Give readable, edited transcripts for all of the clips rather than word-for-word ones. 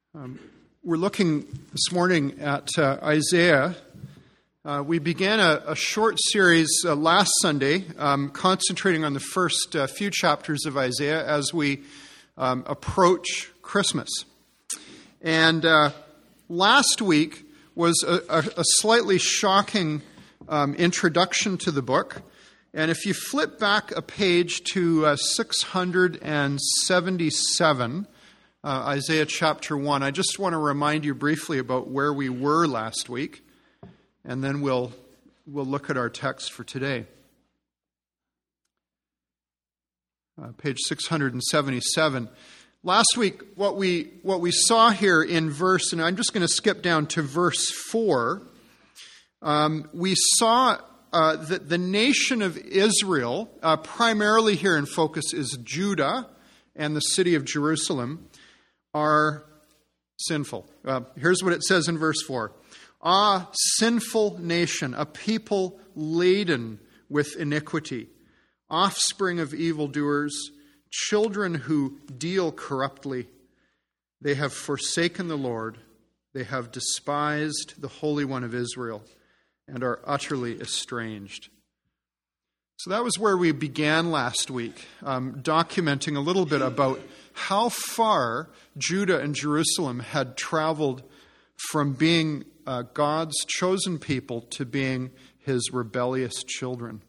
We're looking this morning at Isaiah. We began a short series last Sunday, concentrating on the first few chapters of Isaiah as we approach Christmas. And last week was a slightly shocking introduction to the book. And if you flip back a page to 677, Isaiah chapter 1, I just want to remind you briefly about where we were last week, and then we'll look at our text for today. Page 677. Last week, what we saw here in verse, and I'm just going to skip down to verse 4, we saw that the nation of Israel, primarily here in focus is Judah and the city of Jerusalem, are sinful. Here's what it says in verse 4. Ah, sinful nation, a people laden with iniquity, offspring of evildoers, children who deal corruptly. They have forsaken the Lord. They have despised the Holy One of Israel and are utterly estranged. So that was where we began last week, documenting a little bit about how far Judah and Jerusalem had traveled from being God's chosen people to being his rebellious children.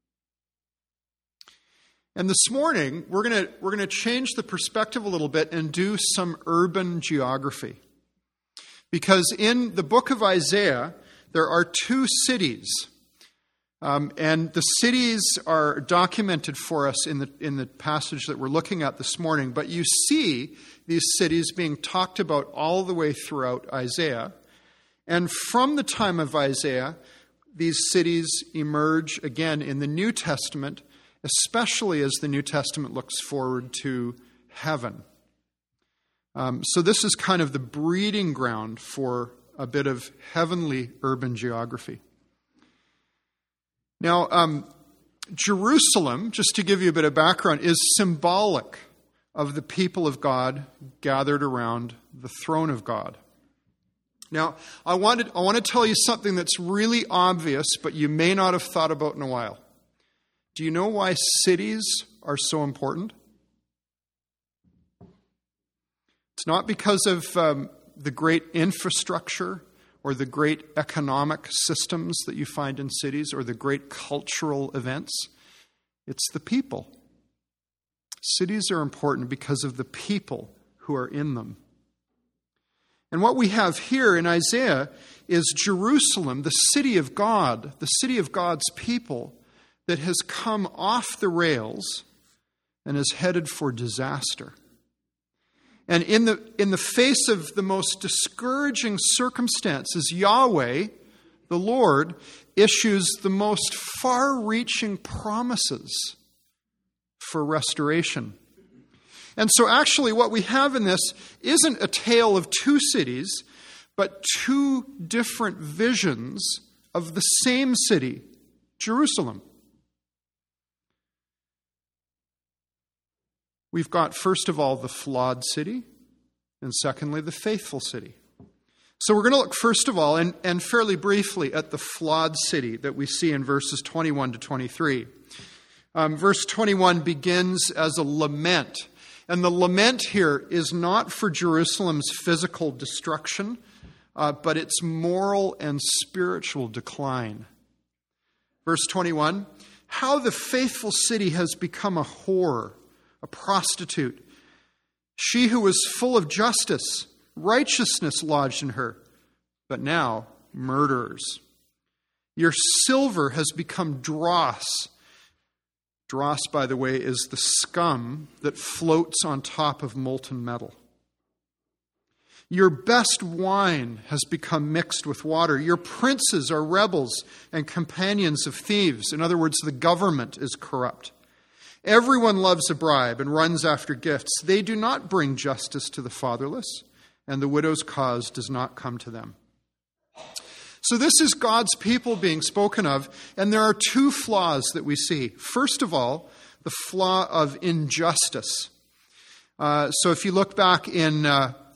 And this morning, we're going to change the perspective a little bit and do some urban geography. Because in the book of Isaiah, there are two cities. And the cities are documented for us in the passage that we're looking at this morning. But you see these cities being talked about all the way throughout Isaiah. And from the time of Isaiah, these cities emerge again in the New Testament, especially as the New Testament looks forward to heaven. So this is kind of the breeding ground for a bit of heavenly urban geography. Now, Jerusalem, just to give you a bit of background, is symbolic of the people of God gathered around the throne of God. Now, I want to tell you something that's really obvious, but you may not have thought about in a while. Do you know why cities are so important? It's not because of the great infrastructure or the great economic systems that you find in cities, or the great cultural events. It's the people. Cities are important because of the people who are in them. And what we have here in Isaiah is Jerusalem, the city of God, the city of God's people, that has come off the rails and is headed for disaster. And in the face of the most discouraging circumstances, Yahweh, the Lord, issues the most far-reaching promises for restoration. And so actually what we have in this isn't a tale of two cities, but two different visions of the same city, Jerusalem. We've got, first of all, the flawed city, and secondly, the faithful city. So we're going to look, first of all, and fairly briefly, at the flawed city that we see in verses 21 to 23. Verse 21 begins as a lament, and the lament here is not for Jerusalem's physical destruction, but its moral and spiritual decline. Verse 21, how the faithful city has become a whore, a prostitute. She who was full of justice, righteousness lodged in her, but now murderers. Your silver has become dross. Dross, by the way, is the scum that floats on top of molten metal. Your best wine has become mixed with water. Your princes are rebels and companions of thieves. In other words, the government is corrupt. Everyone loves a bribe and runs after gifts. They do not bring justice to the fatherless, and the widow's cause does not come to them. So this is God's people being spoken of, and there are two flaws that we see. First of all, the flaw of injustice. So if you look back in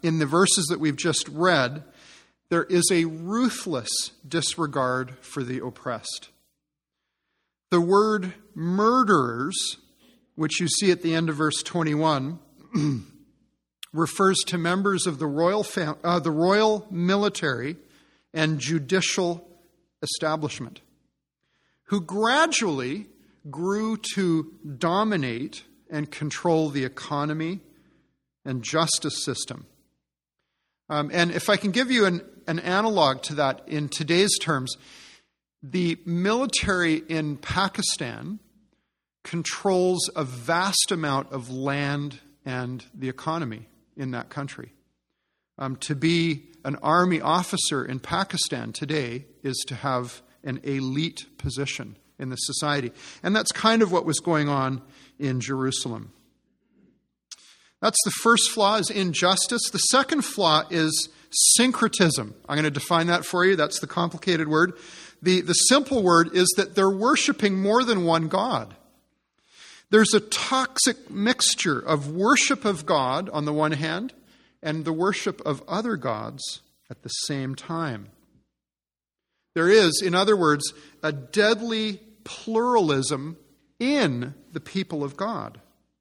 in the verses that we've just read, there is a ruthless disregard for the oppressed. The word murderers, which you see at the end of verse 21, refers to members of the royal military and judicial establishment, who gradually grew to dominate and control the economy and justice system. And if I can give you an analog to that in today's terms, the military in Pakistan controls a vast amount of land and the economy in that country. To be an army officer in Pakistan today is to have an elite position in the society. And that's kind of what was going on in Jerusalem. That's the first flaw, is injustice. The second flaw is syncretism. I'm going to define that for you. That's the complicated word. The simple word is that they're worshiping more than one God. There's a toxic mixture of worship of God on the one hand and the worship of other gods at the same time. There is, in other words, a deadly pluralism in the people of God.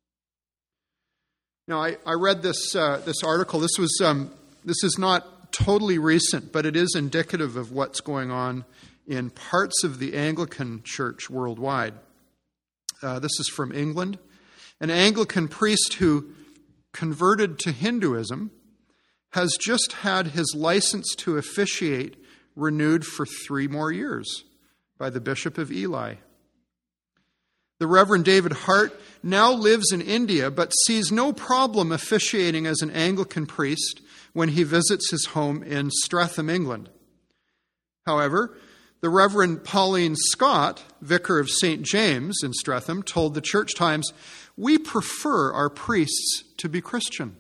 Now, I read this article. This is not totally recent, but it is indicative of what's going on in parts of the Anglican Church worldwide. This is from England. An Anglican priest who converted to Hinduism has just had his license to officiate renewed for 3 more years by the Bishop of Ely. The Reverend David Hart now lives in India, but sees no problem officiating as an Anglican priest when he visits his home in Streatham, England. However, the Reverend Pauline Scott, vicar of St. James in Streatham, told the Church Times, "We prefer our priests to be Christian."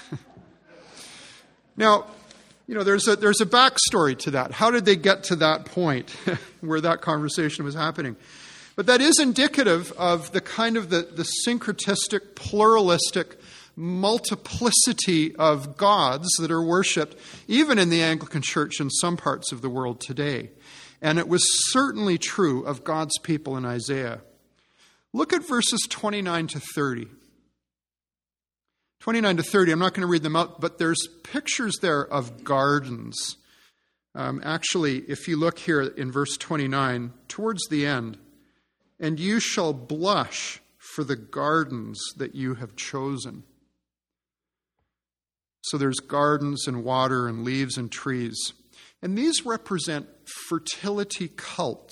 Now, there's a backstory to that. How did they get to that point where that conversation was happening? But that is indicative of the kind of the syncretistic, pluralistic multiplicity of gods that are worshipped, even in the Anglican Church in some parts of the world today. And it was certainly true of God's people in Isaiah. Look at verses 29 to 30. 29 to 30, I'm not going to read them out, but there's pictures there of gardens. Actually, if you look here in verse 29, towards the end, "And you shall blush for the gardens that you have chosen." So there's gardens and water and leaves and trees. And these represent fertility cults.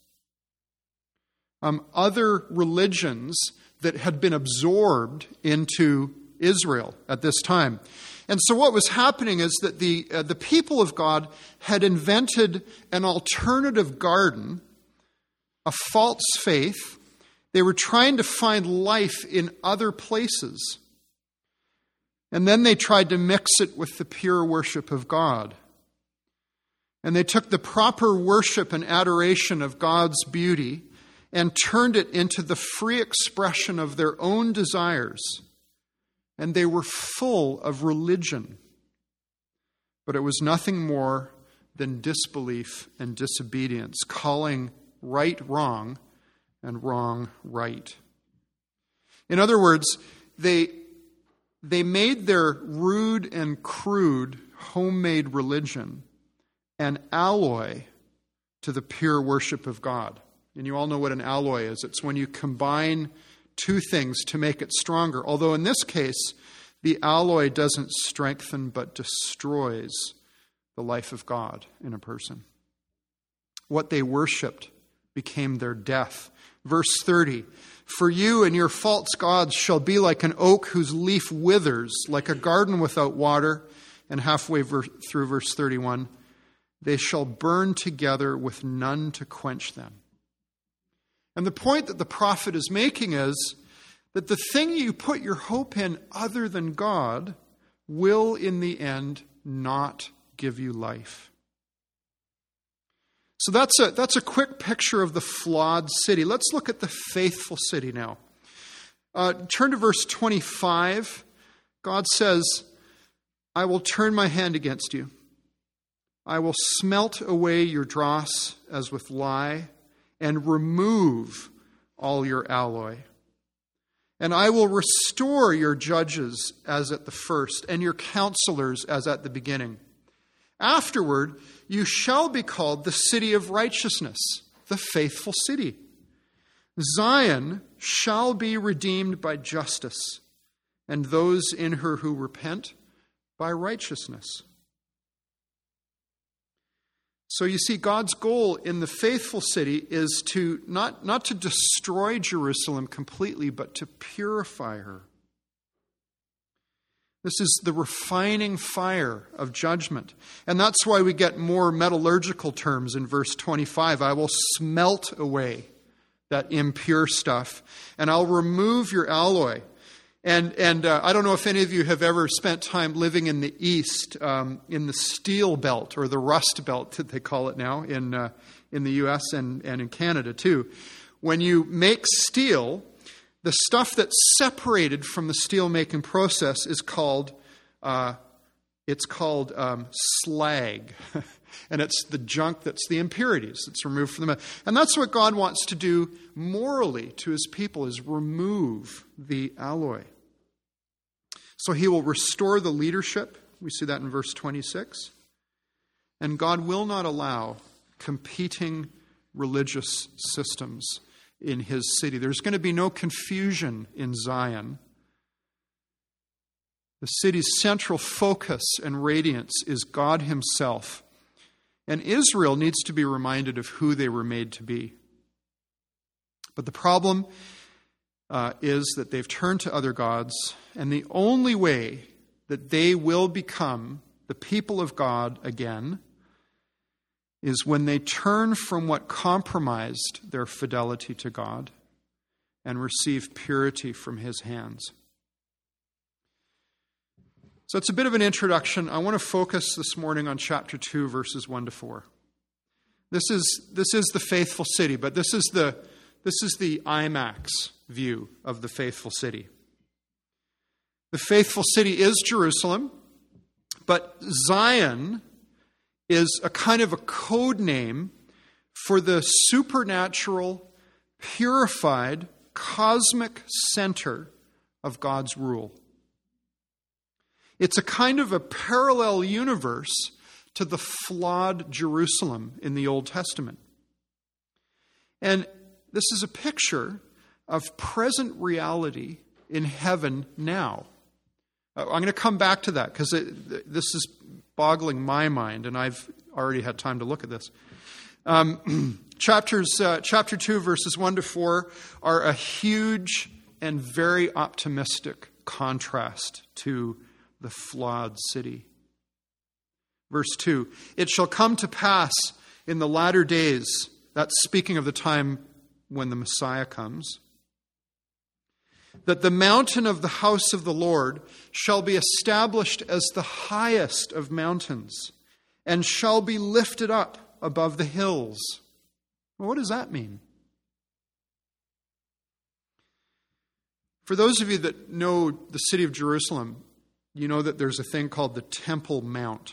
Other religions that had been absorbed into Israel at this time. And so what was happening is that the people of God had invented an alternative garden, a false faith. They were trying to find life in other places. And then they tried to mix it with the pure worship of God. And they took the proper worship and adoration of God's beauty and turned it into the free expression of their own desires. And they were full of religion. But it was nothing more than disbelief and disobedience, calling right wrong and wrong right. In other words, they made their rude and crude homemade religion an alloy to the pure worship of God. And you all know what an alloy is. It's when you combine two things to make it stronger. Although in this case, the alloy doesn't strengthen but destroys the life of God in a person. What they worshipped became their death. Verse 30, "For you and your false gods shall be like an oak whose leaf withers, like a garden without water." And halfway through verse 31, "They shall burn together with none to quench them." And the point that the prophet is making is that the thing you put your hope in other than God will in the end not give you life. So that's a quick picture of the flawed city. Let's look at the faithful city now. Turn to verse 25. God says, I will turn my hand against you. I will smelt away your dross as with lye, and remove all your alloy. And I will restore your judges as at the first, and your counselors as at the beginning. Afterward, you shall be called the city of righteousness, the faithful city. Zion shall be redeemed by justice, and those in her who repent by righteousness. So you see, God's goal in the faithful city is to not to destroy Jerusalem completely, but to purify her. This is the refining fire of judgment. And that's why we get more metallurgical terms in verse 25. I will smelt away that impure stuff, and I'll remove your alloy. And I don't know if any of you have ever spent time living in the East, in the steel belt, or the rust belt that they call it now in the U.S. and in Canada too. When you make steel, the stuff that's separated from the steel making process is called slag. And it's the junk that's the impurities that's removed from them. And that's what God wants to do morally to his people, is remove the alloy. So he will restore the leadership. We see that in verse 26. And God will not allow competing religious systems in his city. There's going to be no confusion in Zion. The city's central focus and radiance is God himself. And Israel needs to be reminded of who they were made to be. But the problem is that they've turned to other gods, and the only way that they will become the people of God again is when they turn from what compromised their fidelity to God and receive purity from his hands. So it's a bit of an introduction. I want to focus this morning on chapter 2, verses 1 to 4. This is the faithful city, but this is the IMAX view of the faithful city. The faithful city is Jerusalem, but Zion is a kind of a code name for the supernatural, purified, cosmic center of God's rule. It's a kind of a parallel universe to the flawed Jerusalem in the Old Testament. And this is a picture of present reality in heaven now. I'm going to come back to that because this is boggling my mind, and I've already had time to look at this. Chapter 2, verses 1 to 4 are a huge and very optimistic contrast to the flawed city. Verse 2, it shall come to pass in the latter days, that's speaking of the time when the Messiah comes, that the mountain of the house of the Lord shall be established as the highest of mountains, and shall be lifted up above the hills. Well, what does that mean? For those of you that know the city of Jerusalem, you know that there's a thing called the Temple Mount.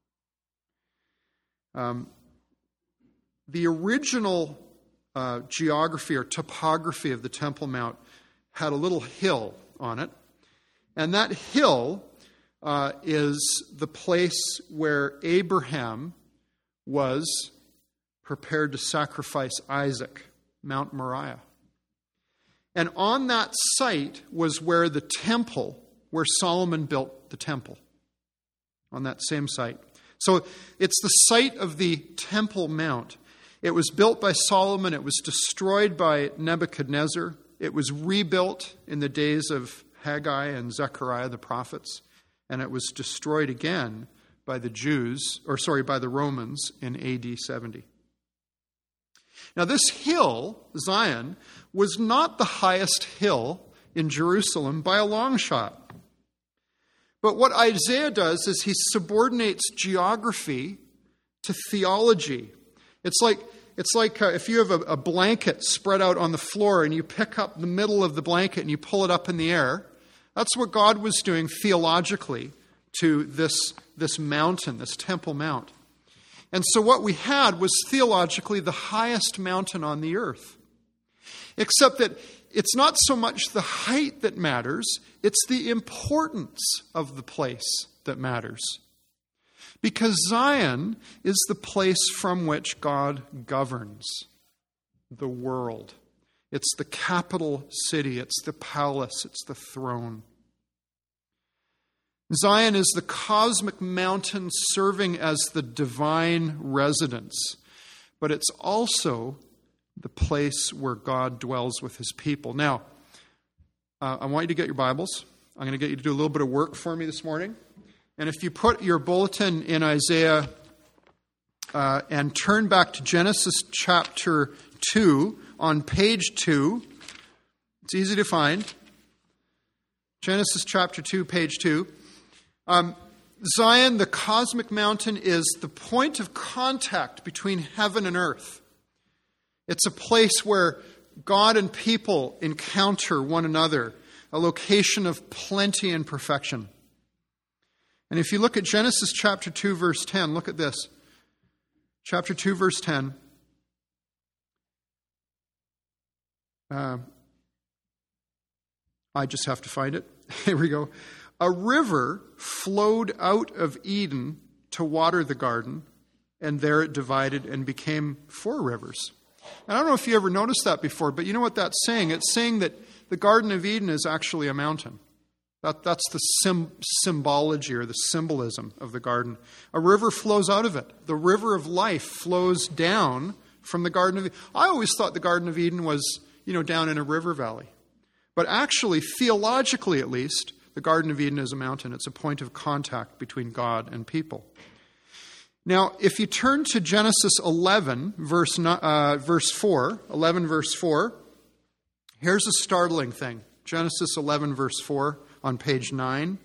The original geography or topography of the Temple Mount had a little hill on it. And that hill is the place where Abraham was prepared to sacrifice Isaac, Mount Moriah. And on that site was where the temple, where Solomon built the temple, on that same site. So it's the site of the Temple Mount. It was built by Solomon. It was destroyed by Nebuchadnezzar. It was rebuilt in the days of Haggai and Zechariah the prophets. And it was destroyed again by the Romans in AD 70. Now this hill, Zion, was not the highest hill in Jerusalem by a long shot. But what Isaiah does is he subordinates geography to theology. It's like if you have a blanket spread out on the floor and you pick up the middle of the blanket and you pull it up in the air. That's what God was doing theologically to this mountain, this Temple Mount. And so what we had was theologically the highest mountain on the earth. Except that it's not so much the height that matters, it's the importance of the place that matters. Because Zion is the place from which God governs the world. It's the capital city, it's the palace, it's the throne. Zion is the cosmic mountain serving as the divine residence, but it's also the place where God dwells with his people. Now, I want you to get your Bibles. I'm going to get you to do a little bit of work for me this morning. And if you put your bulletin in Isaiah and turn back to Genesis chapter 2 on page 2, it's easy to find. Genesis chapter 2, page 2. Zion, the cosmic mountain, is the point of contact between heaven and earth. It's a place where God and people encounter one another, a location of plenty and perfection. And if you look at Genesis chapter 2, verse 10, look at this. Chapter 2, verse 10. I just have to find it. Here we go. A river flowed out of Eden to water the garden, and there it divided and became 4 rivers. And I don't know if you ever noticed that before, but you know what that's saying? It's saying that the Garden of Eden is actually a mountain. That's the symbology or the symbolism of the garden. A river flows out of it. The river of life flows down from the Garden of Eden. I always thought the Garden of Eden was, down in a river valley. But actually, theologically at least, the Garden of Eden is a mountain. It's a point of contact between God and people. Now, if you turn to Genesis 11, verse 4, here's a startling thing. Genesis 11, verse 4, on page 9.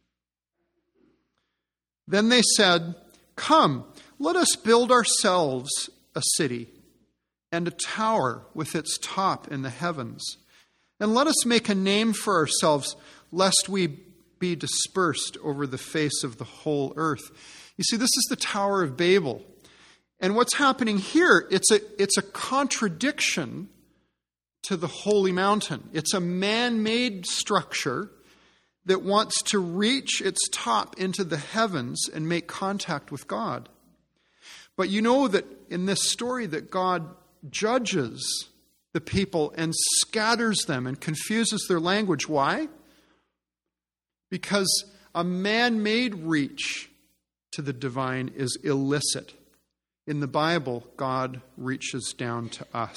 Then they said, "Come, let us build ourselves a city and a tower with its top in the heavens. And let us make a name for ourselves, lest we be dispersed over the face of the whole earth." You see, this is the Tower of Babel. And what's happening here, it's a contradiction to the holy mountain. It's a man-made structure that wants to reach its top into the heavens and make contact with God. But you know that in this story that God judges the people and scatters them and confuses their language. Why? Because a man-made reach to the divine is illicit. In the Bible, God reaches down to us.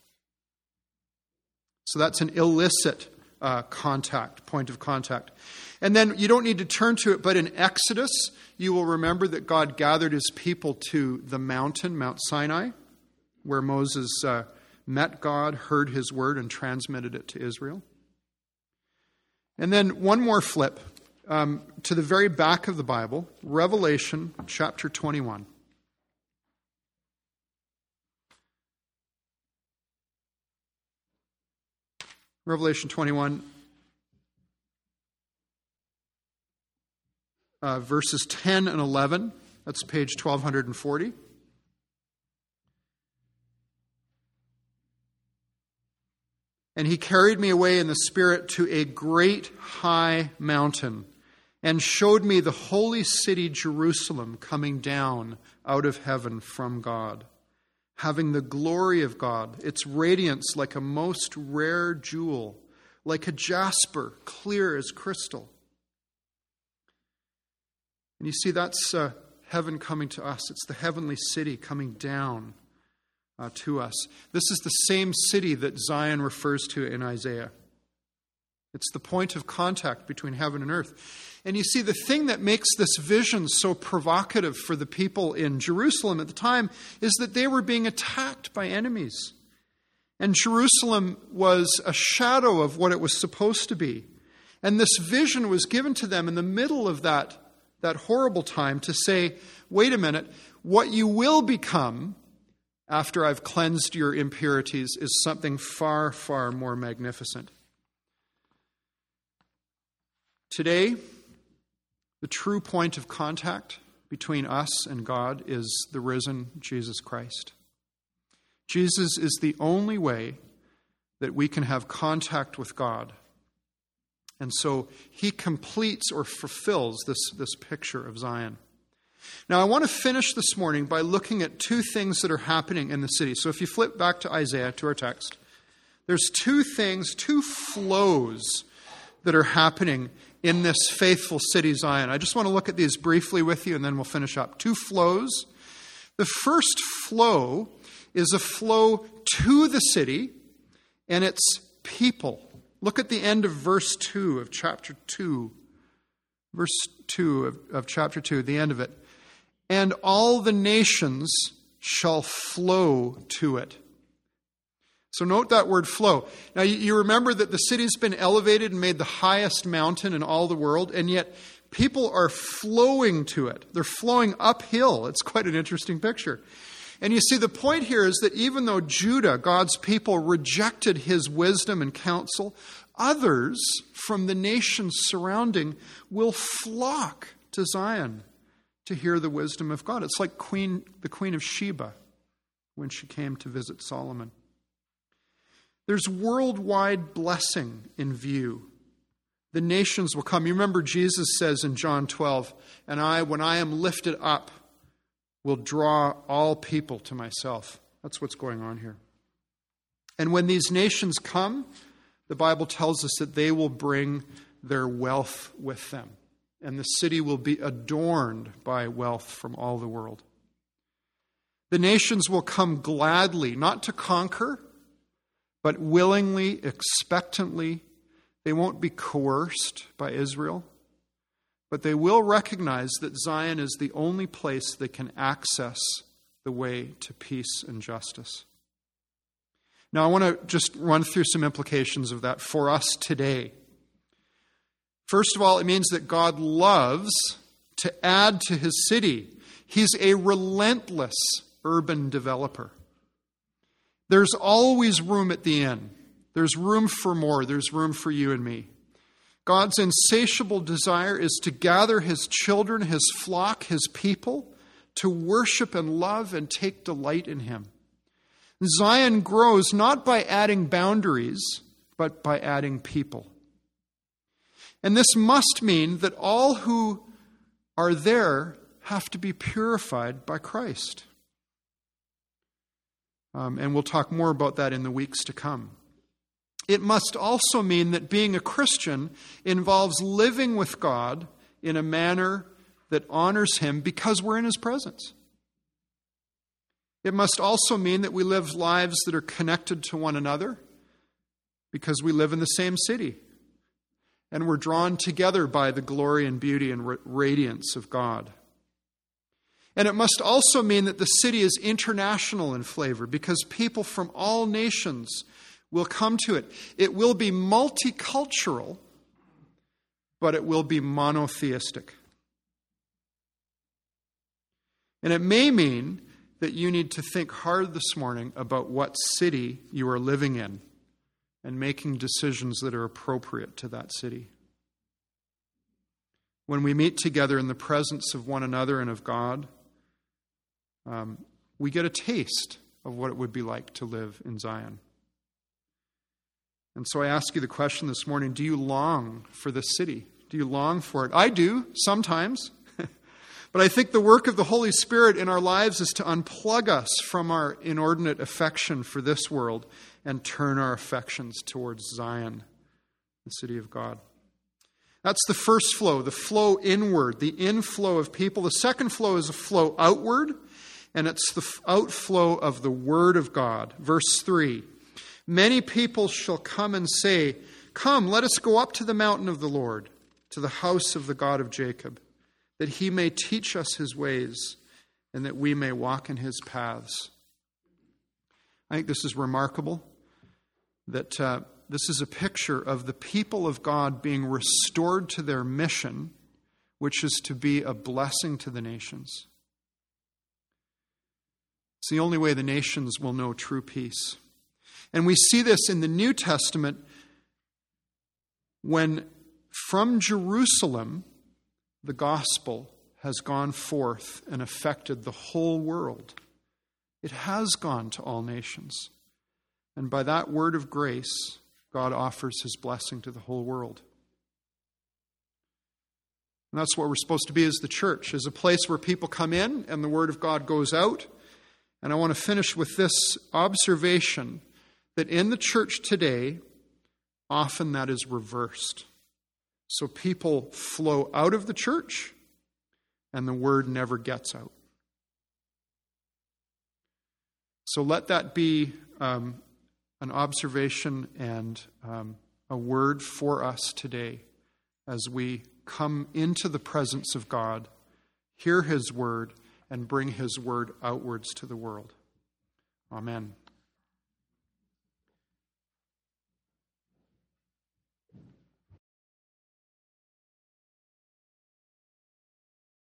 So that's an illicit point of contact. And then you don't need to turn to it, but in Exodus, you will remember that God gathered his people to the mountain, Mount Sinai, where Moses met God, heard his word, and transmitted it to Israel. And then one more flip to the very back of the Bible, Revelation chapter 21. Revelation 21, verses 10 and 11. That's page 1240. "And he carried me away in the Spirit to a great high mountain, and showed me the holy city Jerusalem coming down out of heaven from God, having the glory of God, its radiance like a most rare jewel, like a jasper, clear as crystal." And you see, that's heaven coming to us. It's the heavenly city coming down to us. This is the same city that Zion refers to in Isaiah. It's the point of contact between heaven and earth. And you see, the thing that makes this vision so provocative for the people in Jerusalem at the time is that they were being attacked by enemies. And Jerusalem was a shadow of what it was supposed to be. And this vision was given to them in the middle of that horrible time to say, wait a minute, what you will become after I've cleansed your impurities is something far, far more magnificent. Today, The true point of contact between us and God is the risen Jesus Christ. Jesus is the only way that we can have contact with God. And so he completes or fulfills this picture of Zion. Now, I want to finish this morning by looking at two things that are happening in the city. So if you flip back to Isaiah, to our text, there's two flows that are happening in this faithful city, Zion. I just want to look at these briefly with you, and then we'll finish up. Two flows. The first flow is a flow to the city and its people. Look at the end of verse 2 of chapter 2. Verse 2 of chapter 2, the end of it. And all the nations shall flow to it. So note that word flow. Now you remember that the city's been elevated and made the highest mountain in all the world, and yet people are flowing to it. They're flowing uphill. It's quite an interesting picture. And you see, the point here is that even though Judah, God's people, rejected his wisdom and counsel, others from the nations surrounding will flock to Zion to hear the wisdom of God. It's like the Queen of Sheba when she came to visit Solomon. There's worldwide blessing in view. The nations will come. You remember Jesus says in John 12, and I, when I am lifted up, will draw all people to myself. That's what's going on here. And when these nations come, the Bible tells us that they will bring their wealth with them. And the city will be adorned by wealth from all the world. The nations will come gladly, not to conquer, but willingly, expectantly. They won't be coerced by Israel, but they will recognize that Zion is the only place they can access the way to peace and justice. Now, I want to just run through some implications of that for us today. First of all, it means that God loves to add to his city. He's a relentless urban developer. There's always room at the inn. There's room for more. There's room for you and me. God's insatiable desire is to gather his children, his flock, his people, to worship and love and take delight in him. Zion grows not by adding boundaries, but by adding people. And this must mean that all who are there have to be purified by Christ. And we'll talk more about that in the weeks to come. It must also mean that being a Christian involves living with God in a manner that honors him because we're in his presence. It must also mean that we live lives that are connected to one another because we live in the same city. And we're drawn together by the glory and beauty and radiance of God. And it must also mean that the city is international in flavor because people from all nations will come to it. It will be multicultural, but it will be monotheistic. And it may mean that you need to think hard this morning about what city you are living in and making decisions that are appropriate to that city. When we meet together in the presence of one another and of God, we get a taste of what it would be like to live in Zion. And so I ask you the question this morning, do you long for this city? Do you long for it? I do, sometimes. But I think the work of the Holy Spirit in our lives is to unplug us from our inordinate affection for this world and turn our affections towards Zion, the city of God. That's the first flow, the flow inward, the inflow of people. The second flow is a flow outward, and it's the outflow of the Word of God. Verse 3, many people shall come and say, come, let us go up to the mountain of the Lord, to the house of the God of Jacob, that he may teach us his ways and that we may walk in his paths. I think this is remarkable, that this is a picture of the people of God being restored to their mission, which is to be a blessing to the nations. It's the only way the nations will know true peace. And we see this in the New Testament when from Jerusalem the gospel has gone forth and affected the whole world. It has gone to all nations. And by that word of grace, God offers his blessing to the whole world. And that's what we're supposed to be as the church, as a place where people come in and the word of God goes out. And I want to finish with this observation that in the church today, often that is reversed. So people flow out of the church and the word never gets out. So let that be an observation and a word for us today as we come into the presence of God, hear his word, and bring his word outwards to the world. Amen.